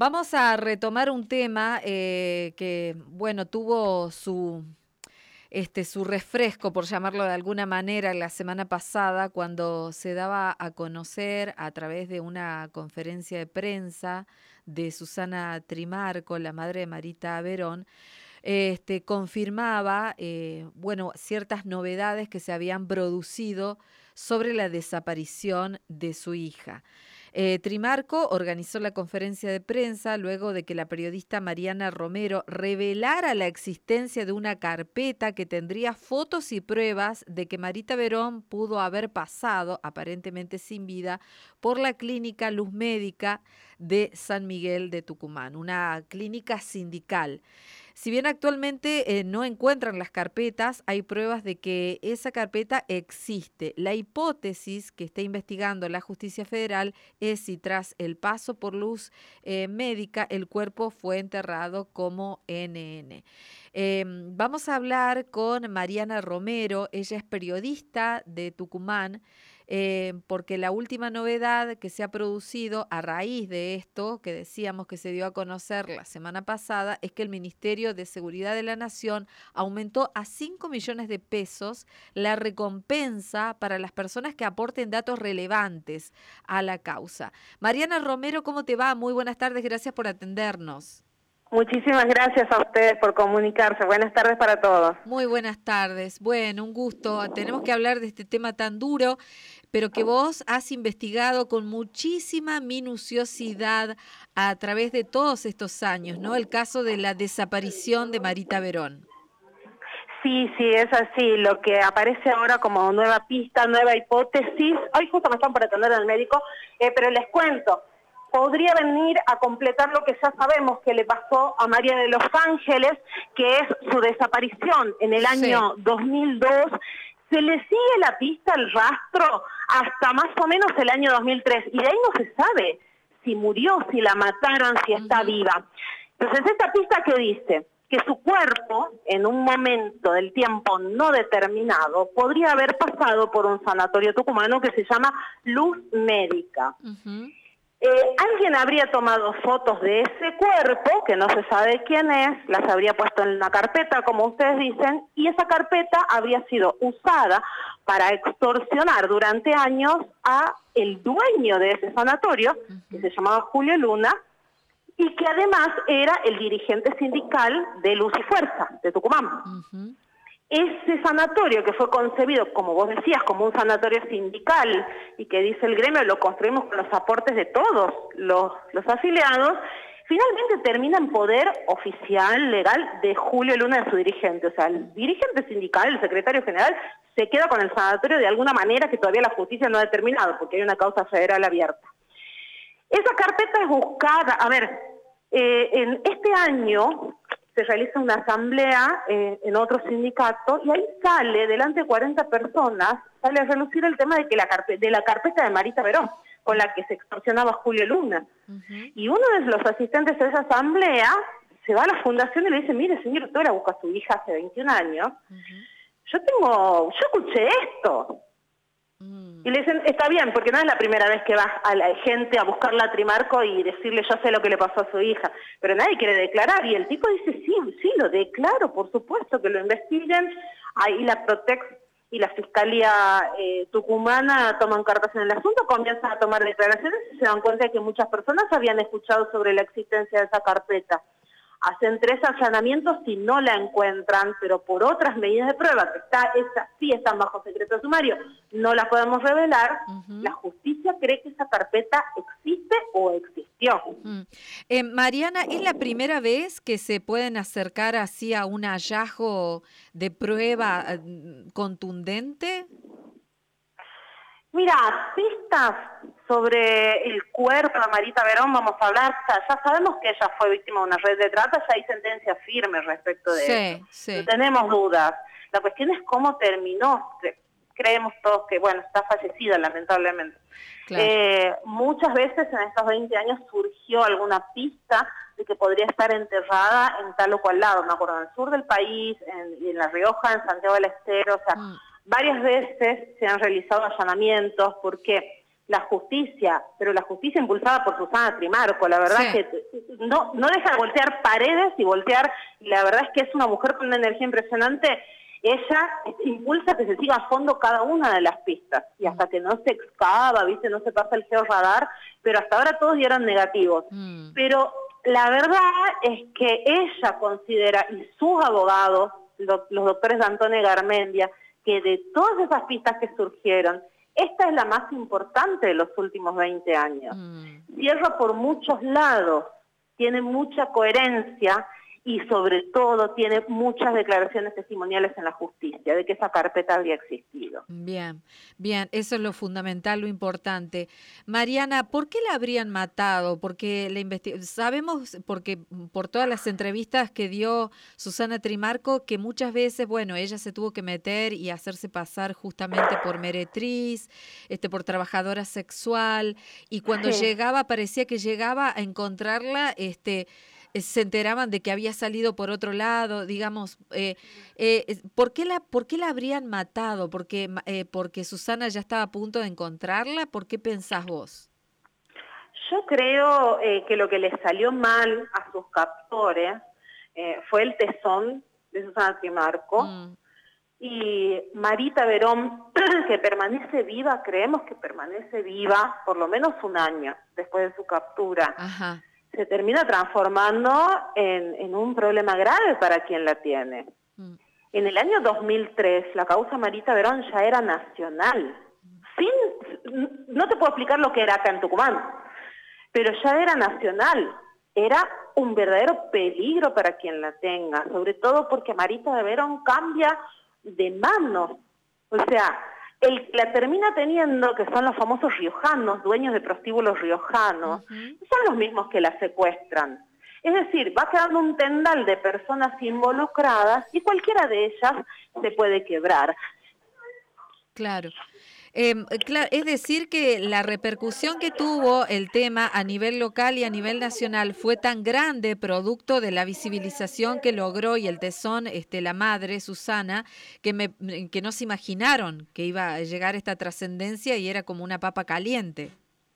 Vamos a retomar un tema que, bueno, tuvo su refresco, por llamarlo de alguna manera, la semana pasada, cuando se daba a conocer a través de una conferencia de prensa de Susana Trimarco, la madre de Marita Verón, confirmaba, bueno, ciertas novedades que se habían producido sobre la desaparición de su hija. Trimarco organizó la conferencia de prensa luego de que la periodista Mariana Romero revelara la existencia de una carpeta que tendría fotos y pruebas de que Marita Verón pudo haber pasado, aparentemente sin vida, por la clínica Luz Médica de San Miguel de Tucumán, una clínica sindical. Si bien actualmente no encuentran las carpetas, hay pruebas de que esa carpeta existe. La hipótesis que está investigando la Justicia Federal es si tras el paso por Luz Médica el cuerpo fue enterrado como NN. Vamos a hablar con Mariana Romero, ella es periodista de Tucumán, porque la última novedad que se ha producido a raíz de esto, que decíamos que se dio a conocer la semana pasada, es que el Ministerio de Seguridad de la Nación aumentó a 5 millones de pesos la recompensa para las personas que aporten datos relevantes a la causa. Mariana Romero, ¿cómo te va? Muy buenas tardes, gracias por atendernos. Muchísimas gracias a ustedes por comunicarse. Buenas tardes para todos. Muy buenas tardes. Bueno, un gusto. Tenemos que hablar de este tema tan duro, pero que vos has investigado con muchísima minuciosidad a través de todos estos años, ¿no? El caso de la desaparición de Marita Verón. Sí, es así. Lo que aparece ahora como nueva pista, nueva hipótesis. Hoy justo me están por atender al médico, pero les cuento. Podría venir a completar lo que ya sabemos que le pasó a María de los Ángeles, que es su desaparición en el año 2002. Se le sigue la pista, el rastro, hasta más o menos el año 2003. Y de ahí no se sabe si murió, si la mataron, si está viva. Entonces, esta pista que dice que su cuerpo, en un momento del tiempo no determinado, podría haber pasado por un sanatorio tucumano que se llama Luz Médica. Alguien habría tomado fotos de ese cuerpo, que no se sabe quién es, las habría puesto en una carpeta, como ustedes dicen, y esa carpeta habría sido usada para extorsionar durante años a el dueño de ese sanatorio, que se llamaba Julio Luna, y que además era el dirigente sindical de Luz y Fuerza, de Tucumán. Ese sanatorio que fue concebido, como vos decías, como un sanatorio sindical y que dice el gremio, lo construimos con los aportes de todos los afiliados, finalmente termina en poder oficial, legal, de Julio Luna, de su dirigente. O sea, el dirigente sindical, el secretario general, se queda con el sanatorio de alguna manera que todavía la justicia no ha determinado, porque hay una causa federal abierta. Esa carpeta es buscada, en este año se realiza una asamblea en otro sindicato y ahí sale, delante de 40 personas, sale a relucir el tema de que la carpeta de Marita Verón, con la que se extorsionaba Julio Luna. Y uno de los asistentes de esa asamblea se va a la fundación y le dice, mire señor, usted la busca a su hija hace 21 años, yo escuché esto. Y le dicen, está bien, porque no es la primera vez que va a la gente a buscarla a Trimarco y decirle, yo sé lo que le pasó a su hija, pero nadie quiere declarar. Y el tipo dice, sí, lo declaro, por supuesto, que lo investiguen. Ahí la Protex y la Fiscalía tucumana toman cartas en el asunto, comienzan a tomar declaraciones y se dan cuenta de que muchas personas habían escuchado sobre la existencia de esa carpeta. Hacen 3 allanamientos y no la encuentran, pero por otras medidas de prueba, que sí están bajo secreto sumario, no las podemos revelar, la justicia cree que esa carpeta existe o existió. Mariana, ¿es la primera vez que se pueden acercar así a un hallazgo de prueba contundente? Mira, pistas sobre el cuerpo de Marita Verón vamos a hablar. Ya sabemos que ella fue víctima de una red de trata, ya hay sentencia firme respecto de eso. No tenemos dudas. La cuestión es cómo terminó. Creemos todos que, está fallecida lamentablemente. Claro. Muchas veces en estos 20 años surgió alguna pista de que podría estar enterrada en tal o cual lado. Me acuerdo, en el sur del país, en La Rioja, en Santiago del Estero, varias veces se han realizado allanamientos. ¿Por qué? la justicia, pero la justicia impulsada por Susana Trimarco, la verdad Sí. que no deja de voltear paredes y voltear, la verdad es que es una mujer con una energía impresionante. Ella impulsa que se siga a fondo cada una de las pistas, y hasta que no se excava, ¿viste? No se pasa el georradar, pero hasta ahora todos dieron negativos. Pero la verdad es que ella considera, y sus abogados, los doctores de Antonio Garmendia, que de todas esas pistas que surgieron, esta es la más importante de los últimos 20 años. Cierra por muchos lados, tiene mucha coherencia y sobre todo tiene muchas declaraciones testimoniales en la justicia de que esa carpeta había existido. Bien, bien, eso es lo fundamental, lo importante. Mariana, ¿por qué la habrían matado? Porque sabemos, porque por todas las entrevistas que dio Susana Trimarco, que muchas veces, bueno, ella se tuvo que meter y hacerse pasar justamente por meretriz, por trabajadora sexual, y cuando llegaba, parecía que llegaba a encontrarla, se enteraban de que había salido por otro lado, digamos. ¿Por qué la habrían matado? ¿Porque Susana ya estaba a punto de encontrarla? ¿Por qué pensás vos? Yo creo que lo que les salió mal a sus captores fue el tesón de Susana Trimarco. Y Marita Verón, que permanece viva, creemos que permanece viva por lo menos un año después de su captura. Ajá. Se termina transformando en un problema grave para quien la tiene. En el año 2003, la causa Marita Verón ya era nacional. No te puedo explicar lo que era acá en Tucumán, pero ya era nacional. Era un verdadero peligro para quien la tenga, sobre todo porque Marita de Verón cambia de manos. O sea, el que la termina teniendo, que son los famosos riojanos, dueños de prostíbulos riojanos, son los mismos que la secuestran. Es decir, va quedando un tendal de personas involucradas y cualquiera de ellas se puede quebrar. Claro. Es decir que la repercusión que tuvo el tema a nivel local y a nivel nacional fue tan grande, producto de la visibilización que logró y el tesón, la madre, Susana, que no se imaginaron que iba a llegar esta trascendencia y era como una papa caliente.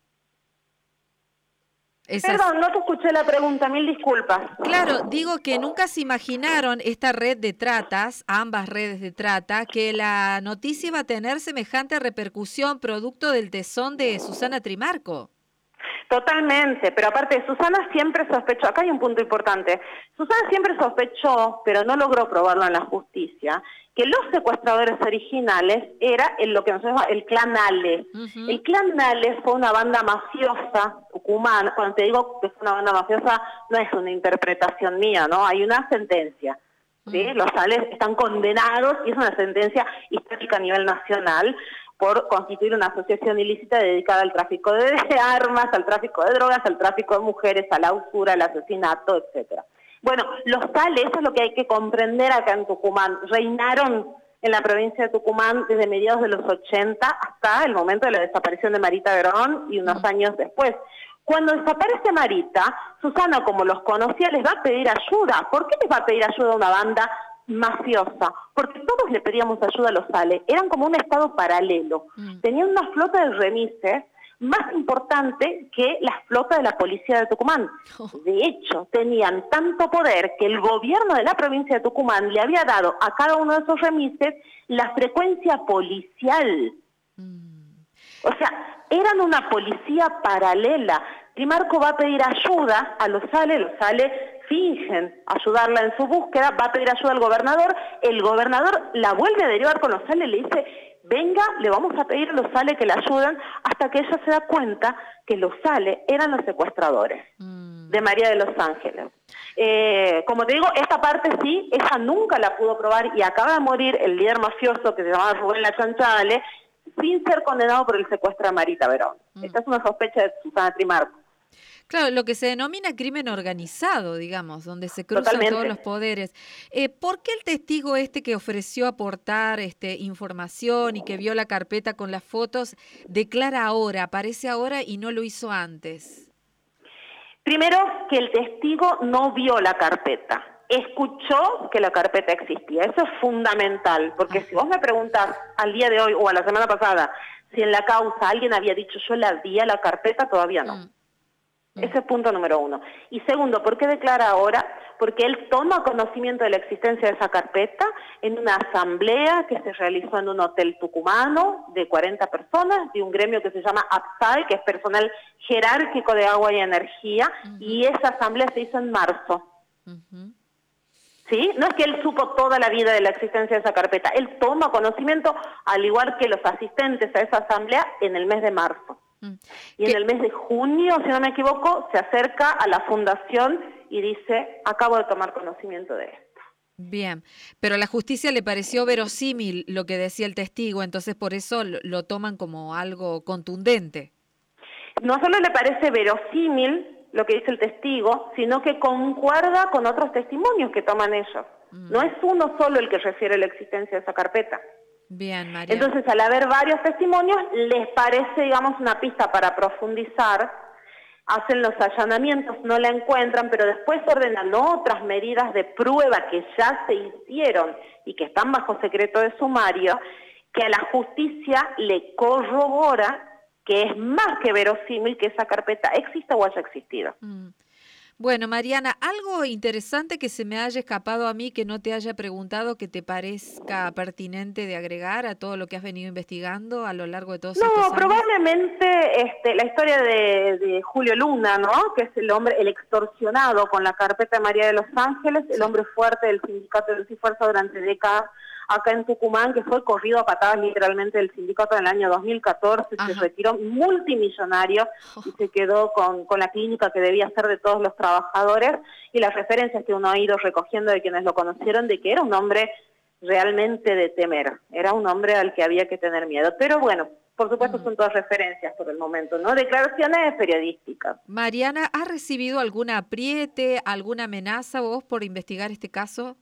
Perdón, no te escuché la pregunta, mil disculpas. Claro, digo que nunca se imaginaron esta red de tratas, ambas redes de trata, que la noticia iba a tener semejante repercusión producto del tesón de Susana Trimarco. Totalmente, pero aparte Susana siempre sospechó, acá hay un punto importante, Susana siempre sospechó, pero no logró probarlo en la justicia, que los secuestradores originales era lo que nosotros llamamos el clan Ale. El clan Ale fue una banda mafiosa tucumana. Cuando te digo que es una banda mafiosa, no es una interpretación mía, ¿no? Hay una sentencia, ¿sí? Los Ale están condenados y es una sentencia histórica a nivel nacional por constituir una asociación ilícita dedicada al tráfico de armas, al tráfico de drogas, al tráfico de mujeres, a la usura, al asesinato, etcétera. Bueno, los tales, eso es lo que hay que comprender acá en Tucumán, reinaron en la provincia de Tucumán desde mediados de los 80 hasta el momento de la desaparición de Marita Verón y unos años después. Cuando desaparece Marita, Susana, como los conocía, les va a pedir ayuda. ¿Por qué les va a pedir ayuda a una banda mafiosa? Porque todos le pedíamos ayuda a los tales, eran como un estado paralelo. Tenían una flota de remises más importante que la flota de la policía de Tucumán. De hecho, tenían tanto poder que el gobierno de la provincia de Tucumán le había dado a cada uno de esos remises la frecuencia policial. O sea, eran una policía paralela. Trimarco va a pedir ayuda a los Ale fingen ayudarla en su búsqueda, va a pedir ayuda al gobernador, el gobernador la vuelve a derivar con los Ale, le dice, venga, le vamos a pedir a los Ale que la ayuden, hasta que ella se da cuenta que los Ale eran los secuestradores de María de los Ángeles. Como te digo, esta parte sí, ella nunca la pudo probar y acaba de morir el líder mafioso que se llamaba Rubén La Chancha Ale, sin ser condenado por el secuestro de Marita Verón. Esta es una sospecha de Susana Trimarco. Claro, lo que se denomina crimen organizado, digamos, donde se cruzan Totalmente todos los poderes. ¿Por qué el testigo que ofreció aportar información y que vio la carpeta con las fotos declara ahora, aparece ahora y no lo hizo antes? Primero, que el testigo no vio la carpeta, escuchó que la carpeta existía. Eso es fundamental, porque si vos me preguntás al día de hoy o a la semana pasada si en la causa alguien había dicho yo la di a la carpeta, todavía no. Ese es punto número 1. Y segundo, ¿por qué declara ahora? Porque él toma conocimiento de la existencia de esa carpeta en una asamblea que se realizó en un hotel tucumano de 40 personas, de un gremio que se llama APSAE, que es personal jerárquico de agua y energía, y esa asamblea se hizo en marzo. ¿Sí? No es que él supo toda la vida de la existencia de esa carpeta, él toma conocimiento, al igual que los asistentes a esa asamblea, en el mes de marzo. Y en el mes de junio, si no me equivoco, se acerca a la fundación y dice, acabo de tomar conocimiento de esto. Bien, pero a la justicia le pareció verosímil lo que decía el testigo, entonces por eso lo toman como algo contundente. No solo le parece verosímil lo que dice el testigo, sino que concuerda con otros testimonios que toman ellos. No es uno solo el que refiere la existencia de esa carpeta. Bien, María. Entonces, al haber varios testimonios, les parece, digamos, una pista para profundizar, hacen los allanamientos, no la encuentran, pero después ordenan otras medidas de prueba que ya se hicieron y que están bajo secreto de sumario, que a la justicia le corrobora que es más que verosímil que esa carpeta exista o haya existido. Bueno, Mariana, algo interesante que se me haya escapado a mí, que no te haya preguntado, que te parezca pertinente de agregar a todo lo que has venido investigando a lo largo de todos estos años. No, probablemente la historia de Julio Luna, ¿no? Que es el hombre, el extorsionado con la carpeta de María de los Ángeles, el hombre fuerte del sindicato de Luz y Fuerza durante décadas acá en Tucumán, que fue corrido a patadas literalmente del sindicato en el año 2014, se retiró multimillonario y se quedó con la clínica que debía ser de todos los trabajadores, y las referencias que uno ha ido recogiendo de quienes lo conocieron, de que era un hombre realmente de temer, era un hombre al que había que tener miedo. Pero bueno, por supuesto son todas referencias por el momento, ¿no? Declaraciones periodísticas. Mariana, ¿has recibido algún apriete, alguna amenaza vos por investigar este caso?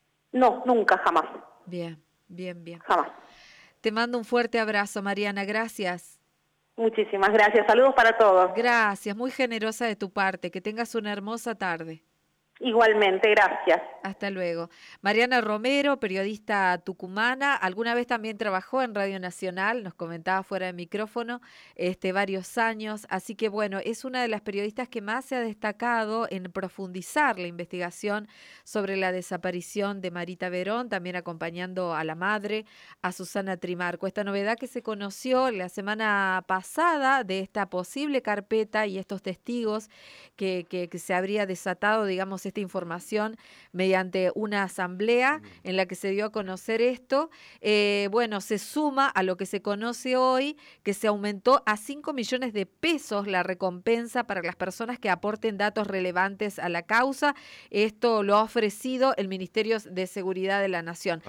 No, nunca, jamás. Bien, bien, bien. Jamás. Te mando un fuerte abrazo, Mariana, gracias. Muchísimas gracias, saludos para todos. Gracias, muy generosa de tu parte, que tengas una hermosa tarde. Igualmente, gracias. Hasta luego. Mariana Romero, periodista tucumana, alguna vez también trabajó en Radio Nacional, nos comentaba fuera de micrófono, varios años, así que bueno, es una de las periodistas que más se ha destacado en profundizar la investigación sobre la desaparición de Marita Verón, también acompañando a la madre, a Susana Trimarco. Esta novedad que se conoció la semana pasada de esta posible carpeta y estos testigos que se habría desatado, digamos, esta información mediante una asamblea en la que se dio a conocer esto, bueno, se suma a lo que se conoce hoy, que se aumentó a 5 millones de pesos la recompensa para las personas que aporten datos relevantes a la causa. Esto lo ha ofrecido el Ministerio de Seguridad de la Nación.